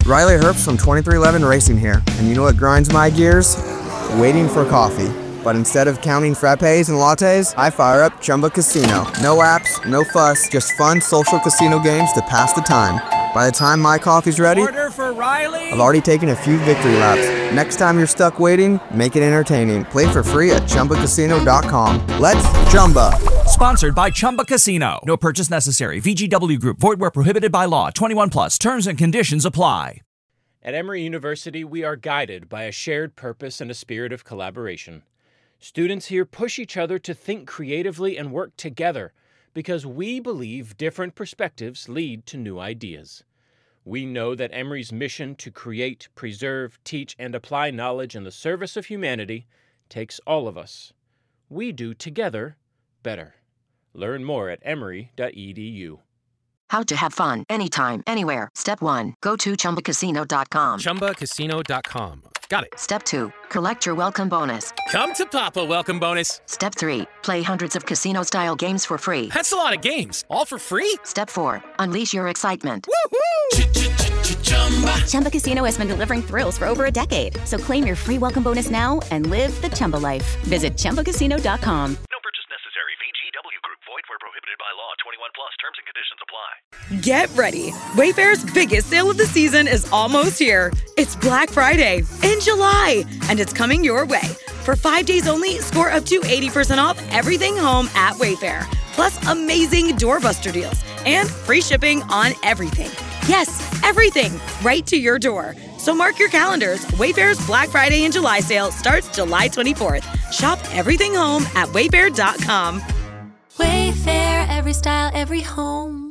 Riley Herbst from 2311 Racing here, and you know what grinds my gears? Waiting for coffee. But instead of counting frappes and lattes, I fire up Chumba Casino. No apps, no fuss, just fun social casino games to pass the time. By the time my coffee's ready, order for Riley. I've already taken a few victory laps. Next time you're stuck waiting, make it entertaining. Play for free at ChumbaCasino.com. Let's Chumba. Sponsored by Chumba Casino. No purchase necessary. VGW Group. Void where prohibited by law. 21 plus. Terms and conditions apply. At Emory University, we are guided by a shared purpose and a spirit of collaboration. Students here push each other to think creatively and work together because we believe different perspectives lead to new ideas. We know that Emory's mission to create, preserve, teach, and apply knowledge in the service of humanity takes all of us. We do together better. Learn more at emory.edu. How to have fun anytime, anywhere. Step 1. Go to ChumbaCasino.com. ChumbaCasino.com. Got it. Step 2. Collect your welcome bonus. Come to Papa welcome bonus. Step 3. Play hundreds of casino-style games for free. That's a lot of games. All for free? Step 4. Unleash your excitement. Chumba Casino has been delivering thrills for over a decade. So claim your free welcome bonus now and live the Chumba life. Visit ChumbaCasino.com. No purchase necessary. VGW Group. Void where prohibited by law. 21 plus. Terms and conditions apply. Get ready. Wayfair's biggest sale of the season is almost here. It's Black Friday in July, and it's coming your way. For 5 days only, score up to 80% off everything home at Wayfair. Plus amazing doorbuster deals and free shipping on everything. Yes, everything, right to your door. So mark your calendars. Wayfair's Black Friday and July sale starts July 24th. Shop everything home at wayfair.com. Wayfair, every style, every home.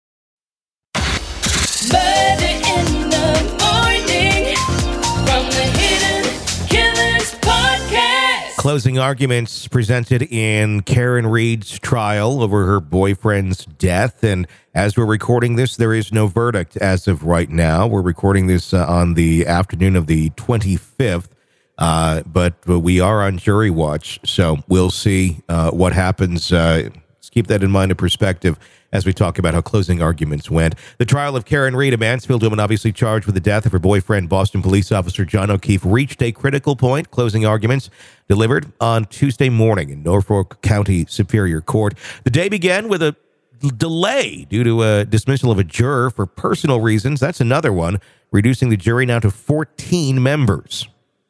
Murder in the morning from the Hidden Killers podcast. Closing arguments presented in Karen Reed's trial over her boyfriend's death. And as we're recording this, there is no verdict as of right now. We're recording this on the afternoon of the 25th. But we are on jury watch, so we'll see what happens. Let's keep that in mind in perspective as we talk about how closing arguments went. The trial of Karen Reed, a Mansfield woman obviously charged with the death of her boyfriend, Boston police officer John O'Keefe, reached a critical point. Closing arguments delivered on Tuesday morning in Norfolk County Superior Court. The day began with a delay due to a dismissal of a juror for personal reasons. That's another one, reducing the jury now to 14 members.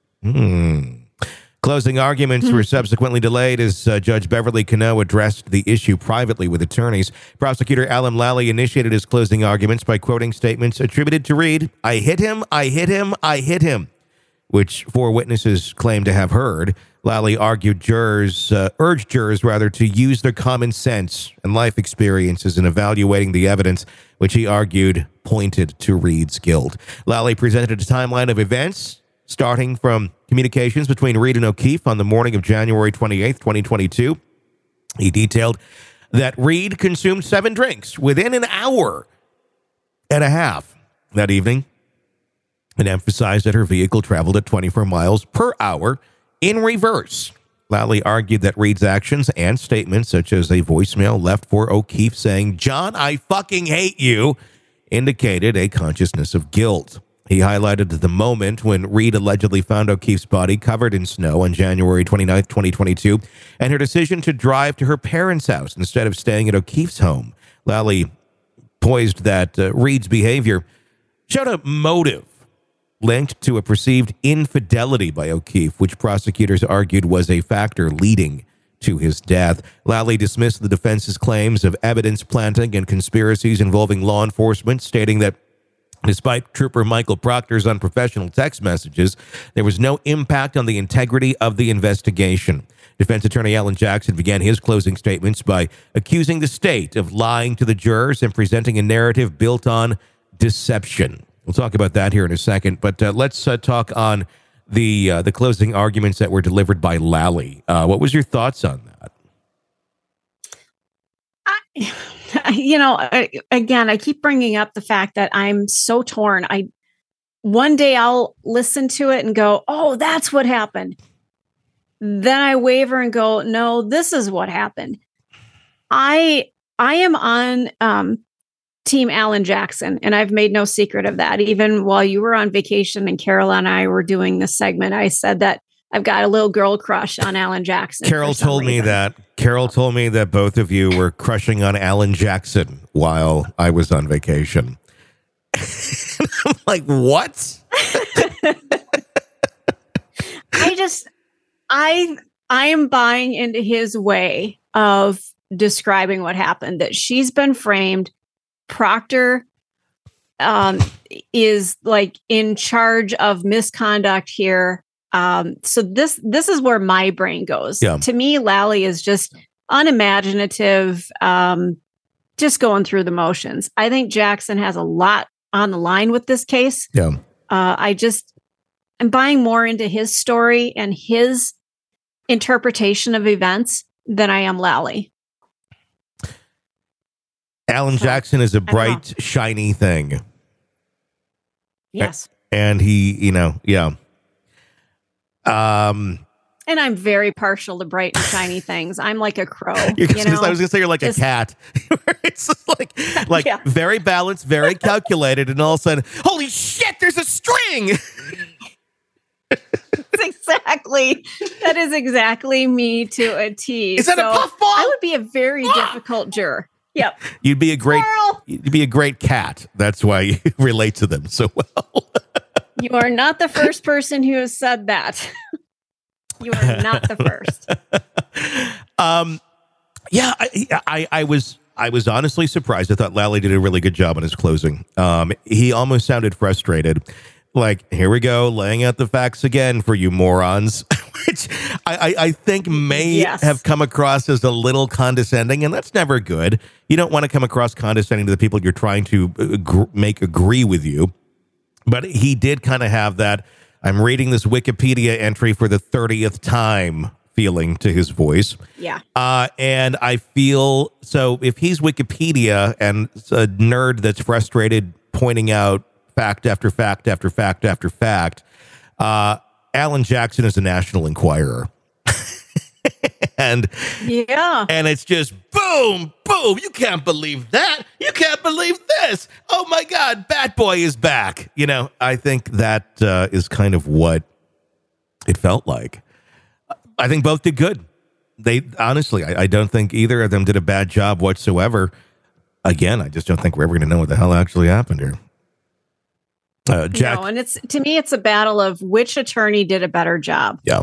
Closing arguments were subsequently delayed as Judge Beverly Cano addressed the issue privately with attorneys. Prosecutor Alan Lally initiated his closing arguments by quoting statements attributed to Reed, "I hit him, I hit him, I hit him," which 4 witnesses claimed to have heard. Lally urged jurors to use their common sense and life experiences in evaluating the evidence, which he argued pointed to Reed's guilt. Lally presented a timeline of events starting from communications between Reed and O'Keefe on the morning of January 28th, 2022. He detailed that Reed consumed 7 drinks within an hour and a half that evening and emphasized that her vehicle traveled at 24 miles per hour in reverse. Lally argued that Reed's actions and statements, such as a voicemail left for O'Keefe saying, "John, I fucking hate you," indicated a consciousness of guilt. He highlighted the moment when Reed allegedly found O'Keefe's body covered in snow on January 29th, 2022, and her decision to drive to her parents' house instead of staying at O'Keefe's home. Lally posed that Reed's behavior showed a motive linked to a perceived infidelity by O'Keefe, which prosecutors argued was a factor leading to his death. Lally dismissed the defense's claims of evidence planting and conspiracies involving law enforcement, stating that despite Trooper Michael Proctor's unprofessional text messages, there was no impact on the integrity of the investigation. Defense attorney Alan Jackson began his closing statements by accusing the state of lying to the jurors and presenting a narrative built on deception. We'll talk about that here in a second, but let's talk on the closing arguments that were delivered by Lally. What was your thoughts on that? Again, I keep bringing up the fact that I'm so torn. One day I'll listen to it and go, "Oh, that's what happened." Then I waver and go, "No, this is what happened." I am on Team Alan Jackson, and I've made no secret of that. Even while you were on vacation and Carol and I were doing this segment, I said that I've got a little girl crush on Alan Jackson. Carol told me that. Carol told me that both of you were crushing on Alan Jackson while I was on vacation. I'm like, what? I am buying into his way of describing what happened, that she's been framed. Proctor is like in charge of misconduct here. So this is where my brain goes. Yeah. To me, Lally is just unimaginative, just going through the motions. I think Jackson has a lot on the line with this case. Yeah. I'm buying more into his story and his interpretation of events than I am Lally. Alan Jackson is a bright, shiny thing. Yes. And he, yeah. And I'm very partial to bright and shiny things. I'm like a crow. I was going to say you're like a cat. It's just like Yeah. very balanced, very calculated, and all of a sudden, holy shit, there's a string. That is exactly me to a T. Is that a puffball? I would be a very difficult juror. Yep. You'd be a great cat. That's why you relate to them so well. You are not the first person who has said that. You are not the first. Yeah, I was honestly surprised. I thought Lally did a really good job on his closing. He almost sounded frustrated. Like, here we go, laying out the facts again for you morons, which I think may have come across as a little condescending, and that's never good. You don't want to come across condescending to the people you're trying to make agree with you. But he did kind of have that, I'm reading this Wikipedia entry for the 30th time feeling to his voice. Yeah. And I feel, so if he's Wikipedia and a nerd that's frustrated pointing out fact after fact after fact after fact, Alan Jackson is a National Enquirer. and it's just boom, boom. You can't believe that. You can't believe this. Oh my God, Bat Boy is back. I think that is kind of what it felt like. I think both did good. They honestly, I don't think either of them did a bad job whatsoever. Again, I just don't think we're ever going to know what the hell actually happened here. Jack, no, and to me, it's a battle of which attorney did a better job. Yeah.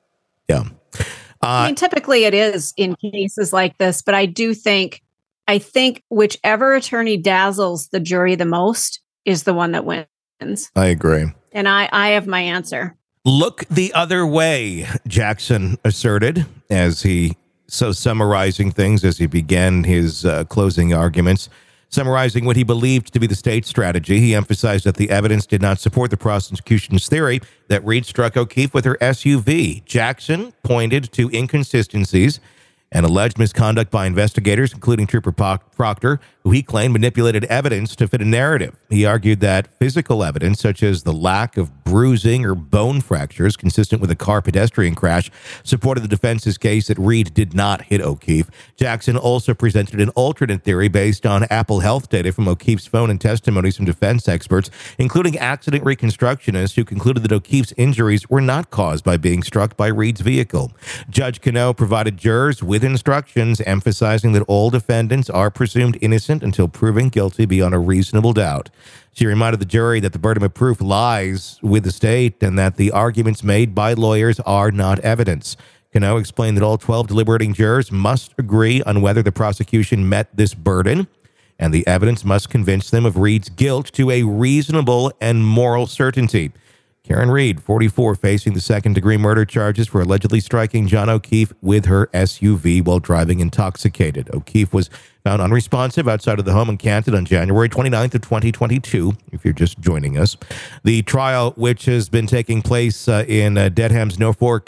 I mean, typically it is in cases like this, but I think whichever attorney dazzles the jury the most is the one that wins. I agree. And I have my answer. Look the other way, Jackson asserted, as he summarizing things as he began his closing arguments. Summarizing what he believed to be the state's strategy, he emphasized that the evidence did not support the prosecution's theory that Reed struck O'Keefe with her SUV. Jackson pointed to inconsistencies and alleged misconduct by investigators, including Trooper Proctor, who he claimed manipulated evidence to fit a narrative. He argued that physical evidence, such as the lack of bruising or bone fractures consistent with a car-pedestrian crash, supported the defense's case that Reed did not hit O'Keefe. Jackson also presented an alternate theory based on Apple Health data from O'Keefe's phone and testimonies from defense experts, including accident reconstructionists who concluded that O'Keefe's injuries were not caused by being struck by Reed's vehicle. Judge Cano provided jurors with instructions emphasizing that all defendants are presumed innocent until proven guilty beyond a reasonable doubt. She reminded the jury that the burden of proof lies with the state and that the arguments made by lawyers are not evidence. Cano explained that all 12 deliberating jurors must agree on whether the prosecution met this burden, and the evidence must convince them of Reed's guilt to a reasonable and moral certainty. Karen Reed, 44, facing the second-degree murder charges for allegedly striking John O'Keefe with her SUV while driving intoxicated. O'Keefe was found unresponsive outside of the home in Canton on January 29th of 2022, if you're just joining us. The trial, which has been taking place in Dedham's Norfolk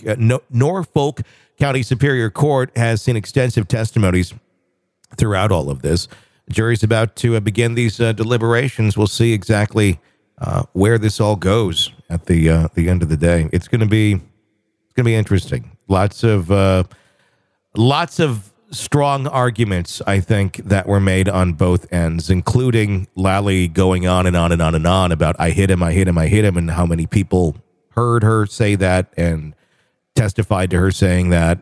County Superior Court, has seen extensive testimonies throughout all of this. The jury's about to begin these deliberations. We'll see exactly where this all goes at the end of the day. It's going to be interesting. Lots of strong arguments, I think, that were made on both ends, including Lally going on and on and on and on about I hit him, and how many people heard her say that and testified to her saying that.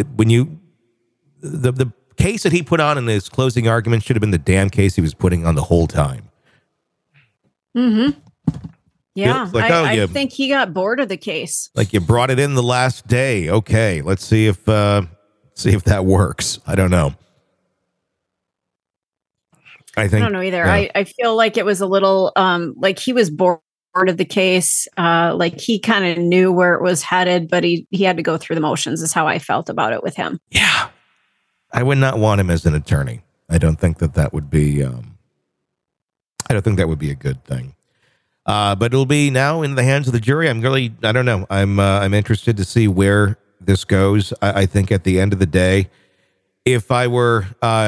The case that he put on in his closing argument should have been the damn case he was putting on the whole time. Mm-hmm. Yeah, Like, I think he got bored of the case. Like, you brought it in the last day. Okay, let's see if that works. I don't know. I don't know either. Yeah. I feel like it was a little like he was bored of the case. Like he kind of knew where it was headed, but he had to go through the motions is how I felt about it with him. Yeah. I would not want him as an attorney. I don't think that would be a good thing. But it'll be now in the hands of the jury. I don't know. I'm interested to see where this goes. I think at the end of the day, if this were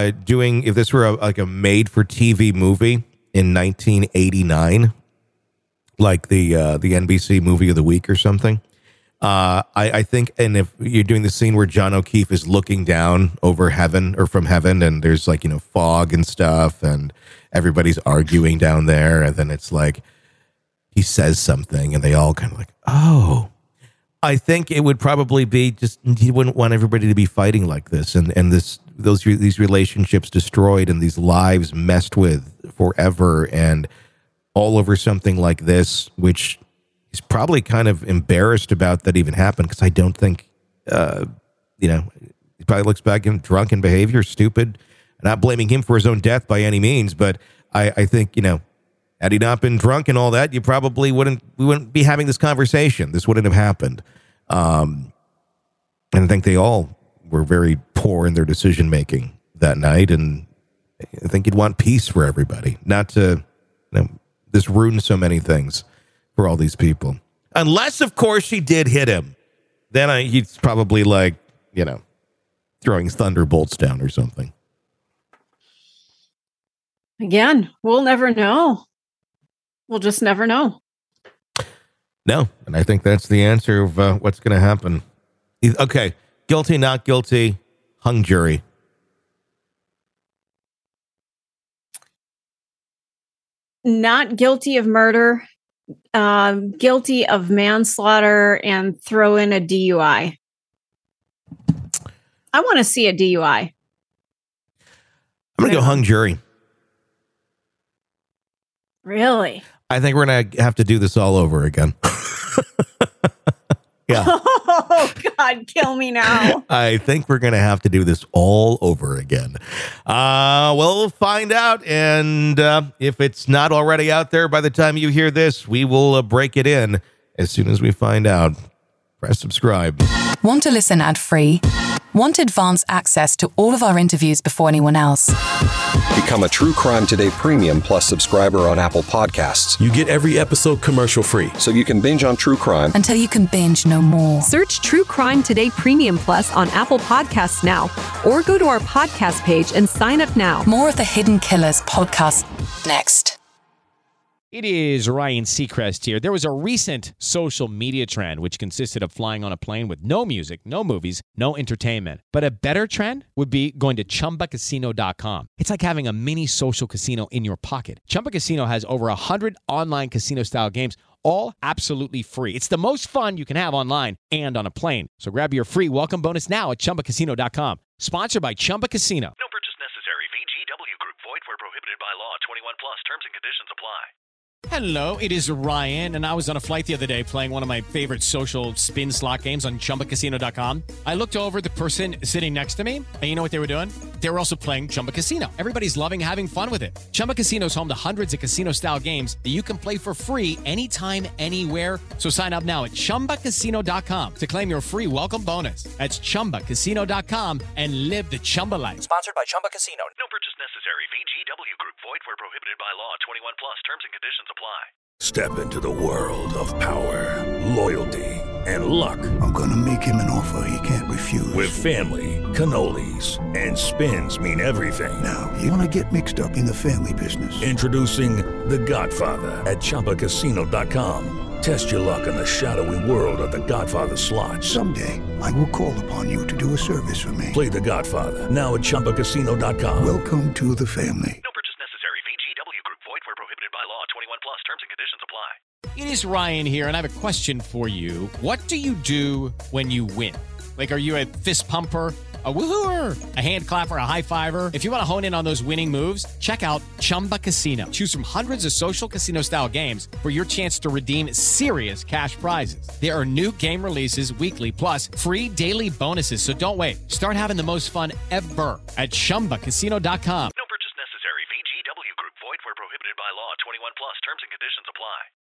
a made for TV movie in 1989, like the NBC movie of the week or something, I think, and if you're doing the scene where John O'Keefe is looking down over heaven or from heaven, and there's fog and stuff, and everybody's arguing down there, and then it's like he says something, and they all kind of like, oh. I think it would probably be just he wouldn't want everybody to be fighting like this, and these relationships destroyed, and these lives messed with forever, and all over something like this, which he's probably kind of embarrassed about that even happened, because I don't think, he probably looks back and drunk in behavior, stupid. I'm not blaming him for his own death by any means, but I think, had he not been drunk and all that, we wouldn't be having this conversation. This wouldn't have happened. And I think they all were very poor in their decision making that night, and I think you'd want peace for everybody, not to, this ruined so many things for all these people. Unless, of course, she did hit him. Then he's probably throwing thunderbolts down or something. Again, we'll never know. We'll just never know. No, and I think that's the answer of what's going to happen. Okay, guilty, not guilty, hung jury. Not guilty of murder, guilty of manslaughter, and throw in a DUI. I want to see a DUI. I'm going to go hung jury. Really? I think we're going to have to do this all over again. Yeah. Oh, God, kill me now. I think we're going to have to do this all over again. We'll find out. And if it's not already out there by the time you hear this, we will break it in as soon as we find out. Press subscribe. Want to listen ad-free? Want advanced access to all of our interviews before anyone else? Become a True Crime Today Premium Plus subscriber on Apple Podcasts. You get every episode commercial-free. So you can binge on True Crime until you can binge no more. Search True Crime Today Premium Plus on Apple Podcasts now, or go to our podcast page and sign up now. More of the Hidden Killers podcast next. It is Ryan Seacrest here. There was a recent social media trend which consisted of flying on a plane with no music, no movies, no entertainment. But a better trend would be going to ChumbaCasino.com. It's like having a mini social casino in your pocket. Chumba Casino has over 100 online casino-style games, all absolutely free. It's the most fun you can have online and on a plane. So grab your free welcome bonus now at ChumbaCasino.com. Sponsored by Chumba Casino. No purchase necessary. VGW Group. Void where prohibited by law. 21 plus. Terms and conditions apply. Hello, it is Ryan, and I was on a flight the other day playing one of my favorite social spin slot games on ChumbaCasino.com. I looked over at the person sitting next to me, and you know what they were doing? They were also playing Chumba Casino. Everybody's loving having fun with it. Chumba Casino is home to hundreds of casino-style games that you can play for free anytime, anywhere. So sign up now at ChumbaCasino.com to claim your free welcome bonus. That's ChumbaCasino.com and live the Chumba life. Sponsored by Chumba Casino. No purchase necessary. VGW Group. Void where prohibited by law. 21 plus. Terms and conditions apply. Step into the world of power, loyalty, and luck. I'm going to make him an offer he can't refuse. With family, cannolis, and spins mean everything. Now, you want to get mixed up in the family business. Introducing The Godfather at ChumbaCasino.com. Test your luck in the shadowy world of The Godfather slot. Someday, I will call upon you to do a service for me. Play The Godfather, now at ChumbaCasino.com. Welcome to the family. No purchase necessary. VGW Group. Void where prohibited by law. 21 plus. Terms and conditions apply. It is Ryan here, and I have a question for you. What do you do when you win? Like, are you a fist pumper, a woohooer, a hand clapper, a high fiver? If you want to hone in on those winning moves, check out Chumba Casino. Choose from hundreds of social casino style games for your chance to redeem serious cash prizes. There are new game releases weekly, plus free daily bonuses. So don't wait. Start having the most fun ever at ChumbaCasino.com.